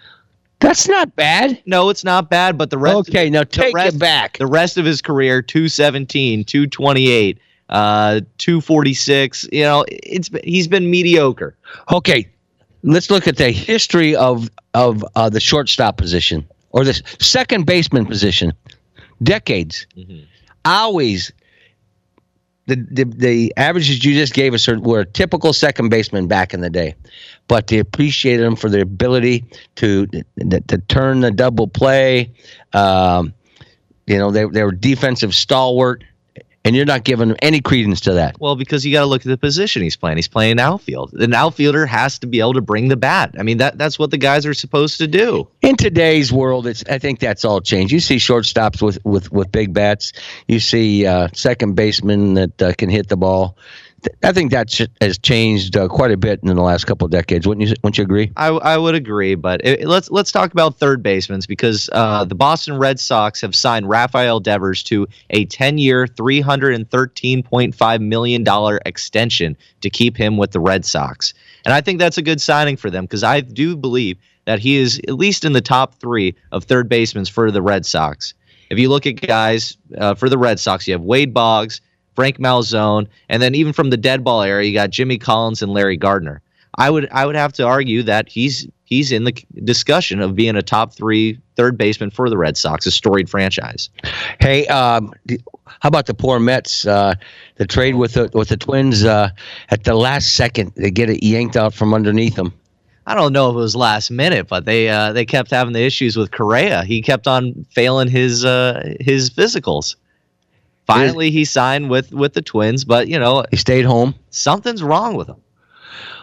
That's not bad. No, it's not bad. But the rest. Okay, now take rest, it back. The rest of his career: two seventeen, two twenty-eight, uh, two forty-six. You know, it's he's been mediocre. Okay, let's look at the history of of uh, the shortstop position or the second baseman position. Decades. Mm-hmm. Always. The, the the averages you just gave us are, were a typical second baseman back in the day, but they appreciated them for their ability to to, to turn the double play. Um, you know, they they were defensive stalwart, and you're not giving any credence to that. Well, because you got to look at the position he's playing. He's playing outfield. An outfielder has to be able to bring the bat. I mean, that that's what the guys are supposed to do. In today's world, it's I think that's all changed. You see shortstops with, with, with big bats. You see uh, second basemen that uh, can hit the ball. I think that has changed uh, quite a bit in the last couple of decades. Wouldn't you? Wouldn't you agree? I, I would agree, but it, let's let's talk about third basemen because uh, the Boston Red Sox have signed Rafael Devers to a ten-year, three hundred thirteen point five million dollars extension to keep him with the Red Sox, and I think that's a good signing for them because I do believe that he is at least in the top three of third basemen for the Red Sox. If you look at guys uh, for the Red Sox, you have Wade Boggs, Frank Malzone, and then even from the dead ball era, you got Jimmy Collins and Larry Gardner. I would I would have to argue that he's he's in the discussion of being a top three third baseman for the Red Sox, a storied franchise. Hey, um, how about the poor Mets? Uh, the trade with the with the Twins uh, at the last second, they get it yanked out from underneath them. I don't know if it was last minute, but they uh, they kept having the issues with Correa. He kept on failing his uh, his physicals. Finally, he signed with, with the Twins, but, you know. He stayed home. Something's wrong with him.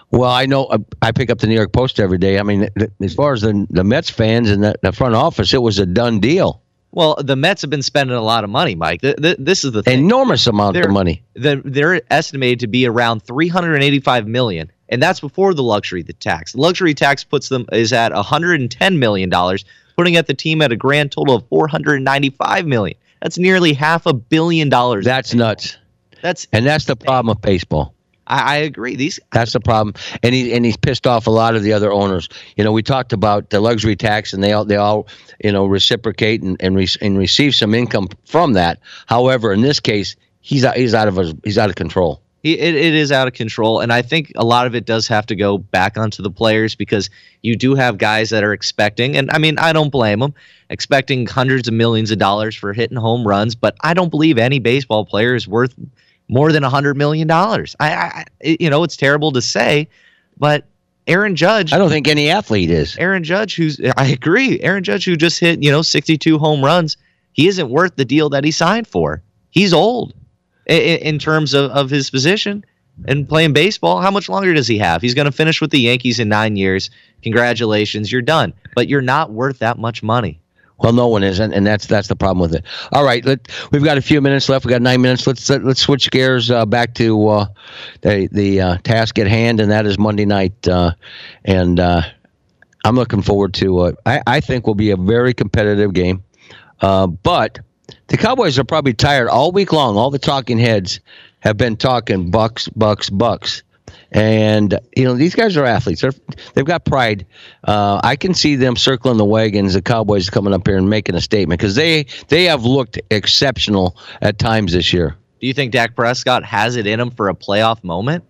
Well, I know uh, I pick up the New York Post every day. I mean, th- as far as the, the Mets fans and the, the front office, it was a done deal. Well, the Mets have been spending a lot of money, Mike. The, the, this is the thing. Enormous amount they're, of money. They're, they're estimated to be around three hundred eighty-five million dollars, and that's before the luxury tax. The luxury tax puts them is at one hundred ten million dollars, putting at the team at a grand total of four hundred ninety-five million dollars. That's nearly half a billion dollars. That's nuts. That's and that's the problem with baseball. I, I agree. These that's the problem, and he and he's pissed off a lot of the other owners. You know, we talked about the luxury tax, and they all they all you know reciprocate and and, re- and receive some income from that. However, in this case, he's out, he's out of his, he's out of control. He, it, it is out of control, and I think a lot of it does have to go back onto the players because you do have guys that are expecting, and I mean, I don't blame them, expecting hundreds of millions of dollars for hitting home runs, but I don't believe any baseball player is worth more than one hundred million dollars. I, I, you know, it's terrible to say, but Aaron Judge. I don't think any athlete is. Aaron Judge, who's, I agree, Aaron Judge, who just hit, you know, sixty-two home runs, he isn't worth the deal that he signed for. He's old. In terms of, of his position and playing baseball, how much longer does he have? He's going to finish with the Yankees in nine years. Congratulations, you're done. But you're not worth that much money. Well, no one is, and, and that's that's the problem with it. All right, let, we've got a few minutes left. We've got nine minutes. Let's let, let's switch gears uh, back to uh, the the uh, task at hand, and that is Monday night. Uh, and uh, I'm looking forward to. Uh, I I think will be a very competitive game, uh, but. The Cowboys are probably tired all week long. All the talking heads have been talking Bucks, Bucks, Bucks. And, you know, these guys are athletes. They're, they've got pride. Uh, I can see them circling the wagons, the Cowboys coming up here and making a statement because they, they have looked exceptional at times this year. Do you think Dak Prescott has it in him for a playoff moment?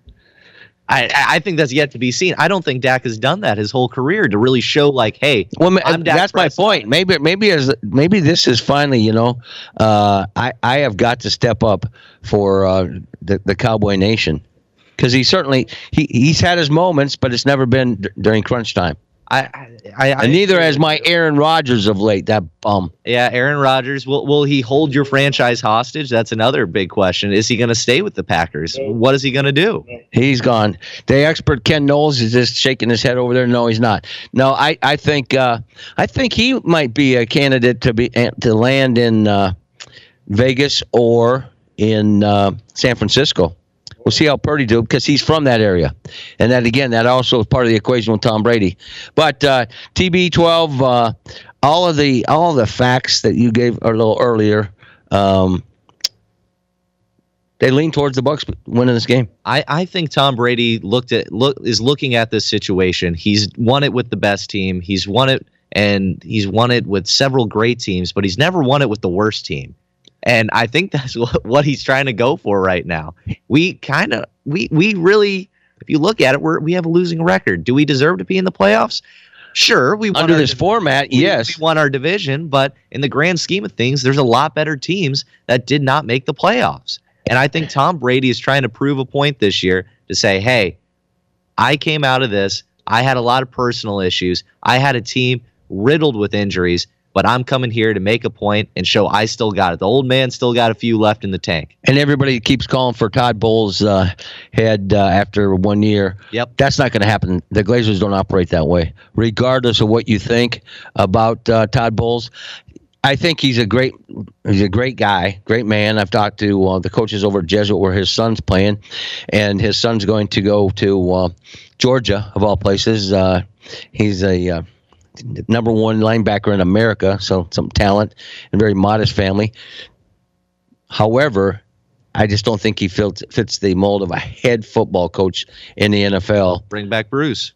I, I think that's yet to be seen. I don't think Dak has done that his whole career to really show like, hey, well, I'm Dak that's Prescott. my point. Maybe, maybe as maybe this is finally, you know, uh, I I have got to step up for uh, the the Cowboy Nation because he certainly he he's had his moments, but it's never been d- during crunch time. I, I, I and neither has my Aaron Rodgers of late. That bum. Yeah, Aaron Rodgers. Will will he hold your franchise hostage? That's another big question. Is he going to stay with the Packers? What is he going to do? He's gone. The expert Ken Knowles is just shaking his head over there. No, he's not. No, I I think uh, I think he might be a candidate to be to land in uh, Vegas or in uh, San Francisco. We'll see how Purdy do because he's from that area, and that again, that also is part of the equation with Tom Brady. But uh, T B twelve, uh, all of the all of the facts that you gave a little earlier, um, they lean towards the Bucks winning this game. I, I think Tom Brady looked at look is looking at this situation. He's won it with the best team. He's won it, and he's won it with several great teams, but he's never won it with the worst team. And I think that's what, what he's trying to go for right now. We kind of, we we really, if you look at it, we're, we have a losing record. Do we deserve to be in the playoffs? Sure. We won Under our this div- format, we, yes. We won our division, but in the grand scheme of things, there's a lot better teams that did not make the playoffs. And I think Tom Brady is trying to prove a point this year to say, hey, I came out of this. I had a lot of personal issues. I had a team riddled with injuries. But I'm coming here to make a point and show I still got it. The old man still got a few left in the tank. And everybody keeps calling for Todd Bowles' uh, head uh, after one year. Yep. That's not going to happen. The Glazers don't operate that way. Regardless of what you think about uh, Todd Bowles, I think he's a great he's a great guy, great man. I've talked to uh, the coaches over at Jesuit where his son's playing, and his son's going to go to uh, Georgia, of all places. Uh, he's a... Uh, number one linebacker in America, so some talent and very modest family. However, I just don't think he fits, fits the mold of a head football coach in the N F L. Bring back Bruce.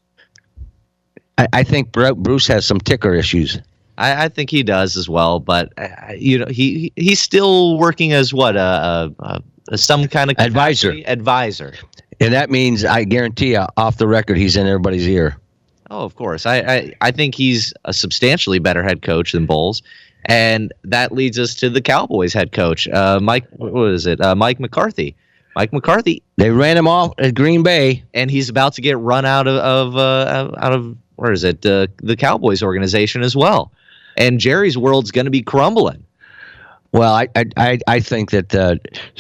I, I think Bruce has some ticker issues. I, I think he does as well, but uh, you know he he's still working as what a, a, a some kind of advisor. Advisor, and that means I guarantee you, off the record, he's in everybody's ear. Oh, of course. I, I, I think he's a substantially better head coach than Bowles. And that leads us to the Cowboys head coach, uh, Mike, what is it? Uh, Mike McCarthy. Mike McCarthy. They ran him off at Green Bay. And he's about to get run out of, of uh, out of, where is it? Uh, the Cowboys organization as well. And Jerry's world's going to be crumbling. Well, I I I think that uh, that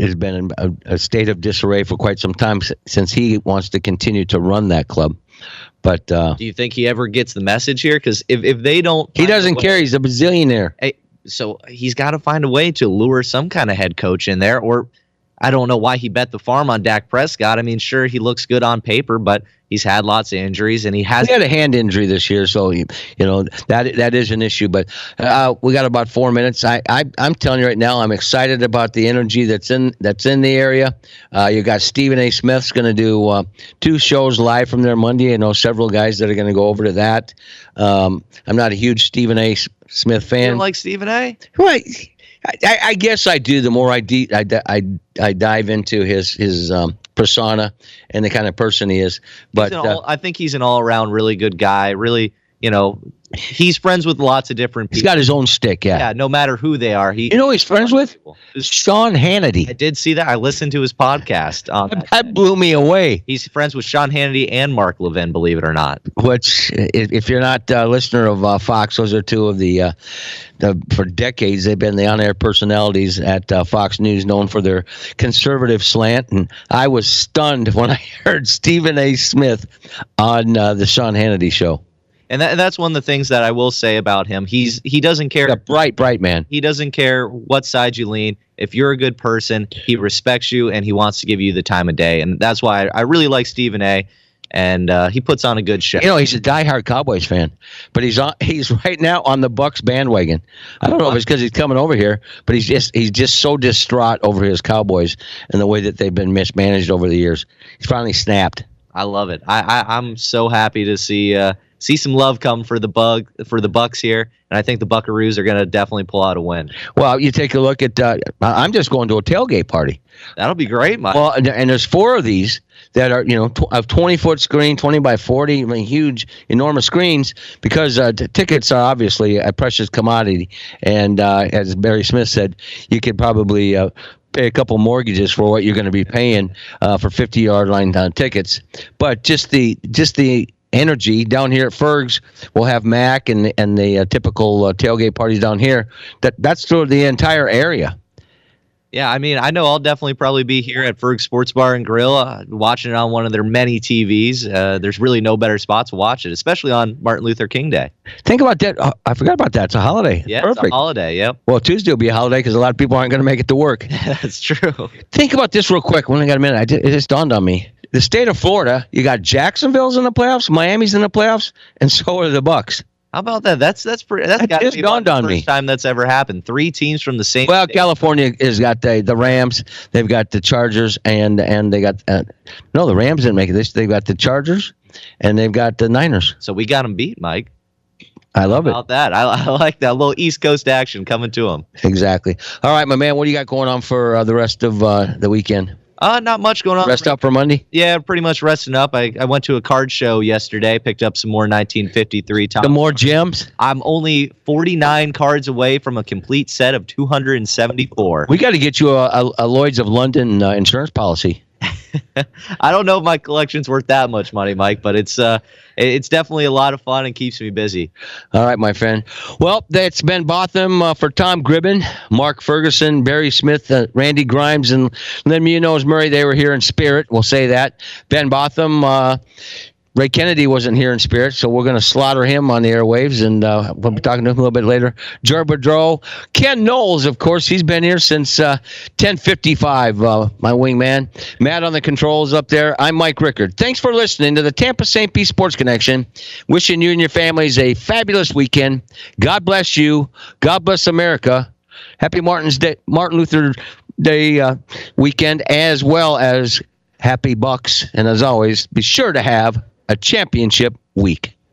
has been in a, a state of disarray for quite some time since he wants to continue to run that club. But uh, do you think he ever gets the message here? Because if, if they don't, he doesn't care. He's a bazillionaire. Hey, so he's got to find a way to lure some kind of head coach in there, or I don't know why he bet the farm on Dak Prescott. I mean, sure, he looks good on paper, but he's had lots of injuries, and he has he had a hand injury this year, so you know that that is an issue. But uh, we got about four minutes. I, I I'm telling you right now, I'm excited about the energy that's in that's in the area. Uh, you got Stephen A. Smith's going to do uh, two shows live from there Monday. I know several guys that are going to go over to that. Um, I'm not a huge Stephen A. Smith fan. You don't like Stephen A.? Right. I, I guess I do. The more I, de- I, I, I dive into his his um, persona and the kind of person he is, but all, uh, I think he's an all around really good guy. Really, you know, he's friends with lots of different people. He's got his own stick. Yeah. Yeah. No matter who they are, he. You know, who he's friends with Sean Hannity. I did see that. I listened to his podcast. On that, that blew me away. He's friends with Sean Hannity and Mark Levin, believe it or not. Which, if you're not a listener of uh, Fox, those are two of the. Uh, The, for decades, they've been the on-air personalities at uh, Fox News, known for their conservative slant. And I was stunned when I heard Stephen A. Smith on uh, the Sean Hannity show. And, that, and that's one of the things that I will say about him. He's he doesn't care. A bright, bright man. He doesn't care what side you lean. If you're a good person, he respects you and he wants to give you the time of day. And that's why I, I really like Stephen A. And uh, he puts on a good show. You know, he's a diehard Cowboys fan, but he's on. He's right now on the Bucks bandwagon. I don't know if it's because he's coming over here, but he's just he's just so distraught over his Cowboys and the way that they've been mismanaged over the years. He's finally snapped. I love it. I, I I'm so happy to see uh, see some love come for the bug for the Bucks here, and I think the Buckaroos are going to definitely pull out a win. Well, you take a look at. Uh, I'm just going to a tailgate party. That'll be great, Mike. Well, and, and there's four of these that are, you know, tw- a twenty foot screen, twenty by forty, I mean, huge, enormous screens, because uh, t- tickets are obviously a precious commodity. And uh, as Barry Smith said, you could probably uh, pay a couple mortgages for what you're going to be paying uh, for fifty yard line uh, tickets. But just the just the energy down here at Ferg's, we'll have Mac and and the uh, typical uh, tailgate parties down here. That that's through the entire area. Yeah, I mean, I know I'll definitely probably be here at Ferg Sports Bar and Grill, uh, watching it on one of their many T Vs. Uh, there's really no better spot to watch it, especially on Martin Luther King Day. Think about that. Oh, I forgot about that. It's a holiday. Yeah, Perfect. It's a holiday, yep. Well, Tuesday will be a holiday because a lot of people aren't going to make it to work. That's true. Think about this real quick. We only got a minute. I did, it just dawned on me. The state of Florida, you got Jacksonville's in the playoffs, Miami's in the playoffs, and so are the Bucks. How about that? That's that's pretty. That's that got to be dawned the on first me. time that's ever happened. Three teams from the same. Well, state. California has got the the Rams. They've got the Chargers, and and they got uh, no, the Rams didn't make it. This they've got the Chargers, and they've got the Niners. So we got them beat, Mike. I love How about it. that? I, I like that little East Coast action coming to them. Exactly. All right, my man. What do you got going on for uh, the rest of uh, the weekend? Uh, not much going on. Rest up for Monday? Yeah, pretty much resting up. I, I went to a card show yesterday, picked up some more nineteen fifty-three Top. The more gems? I'm only forty-nine cards away from a complete set of two hundred seventy-four. We got to get you a, a, a Lloyd's of London uh, insurance policy. I don't know if my collection's worth that much money, Mike, but it's uh, it's definitely a lot of fun and keeps me busy. All right, my friend. Well, that's Ben Botham uh, for Tom Gribben, Mark Ferguson, Barry Smith, uh, Randy Grimes, and Lynn Munoz Murray. They were here in spirit. We'll say that. Ben Botham, uh, Ray Kennedy wasn't here in spirit, so we're going to slaughter him on the airwaves, and uh, we'll be talking to him a little bit later. Ger Boudreau, Ken Knowles, of course, he's been here since uh, ten fifty-five, uh, my wingman. Matt on the controls up there. I'm Mike Rickard. Thanks for listening to the Tampa Saint Pete Sports Connection. Wishing you and your families a fabulous weekend. God bless you. God bless America. Happy Martin's Day, Martin Luther Day uh, weekend, as well as happy Bucks. And as always, be sure to have a championship week.